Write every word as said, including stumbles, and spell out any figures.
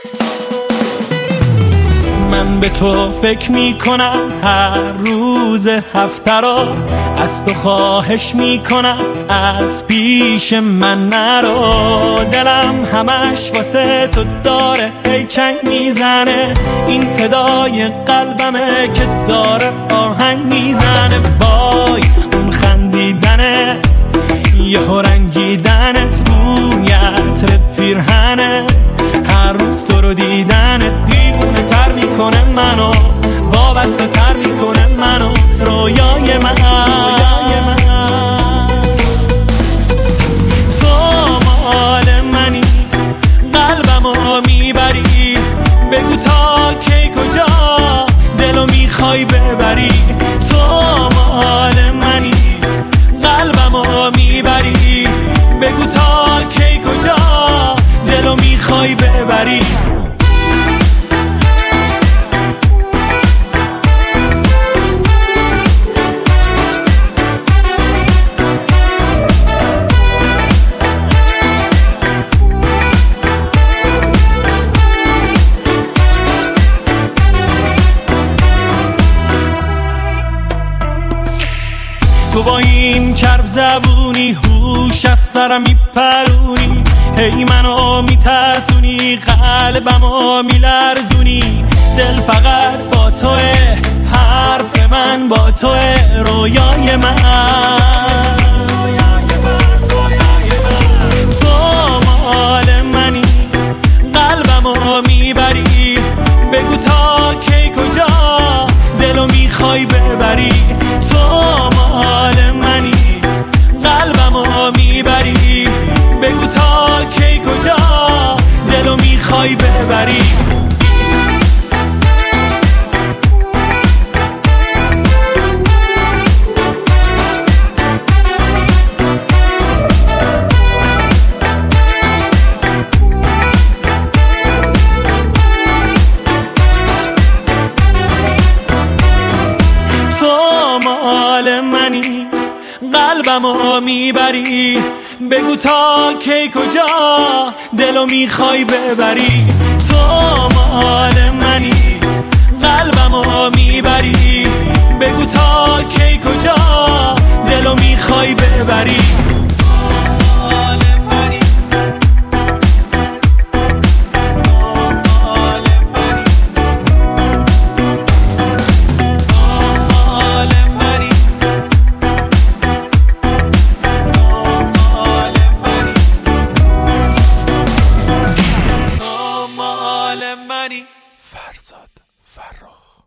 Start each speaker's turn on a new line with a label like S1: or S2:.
S1: من به تو فکر میکنم هر روز هفته را، از تو خواهش میکنم از پیش من نرو. دلم همش واسه تو داره هی چنگ میزنه، این صدای قلبمه که داره آهنگ میزنه. وای اون خندیدنت، یه رنگیدنت، روی عطر پیرهنت، هر روز تو رو دیدنت دیوونه تر میکنه منو، وابسته تر میکنه منو، رویای من. تو مال منی، قلبمو میبری، بگو تا کی کجا دلو میخوای ببری. تو مال منی، قلبمو میبری، بگو تا کی کجا دلو میخوای ببری. تو با این کرب زبونی هوش از سرم میپرونی، هی منو میترسونی، قلبمو میلرزونی. دل فقط با توه، حرف من با توه، رویای من. تو مال منی، قلبمو میبری، بگو تا کی کجا دلو میخوای ببری. تو مال منی، قلبمو میبری، بگو تا کی کجا دلو میخوای ببری. قلبمو میبری، بگو تا کی کجا دلو میخوای ببری. تو مال منی، قلبمو میبری، بگو تا کی کجا دلو میخوای ببری. فرزاد فرخ.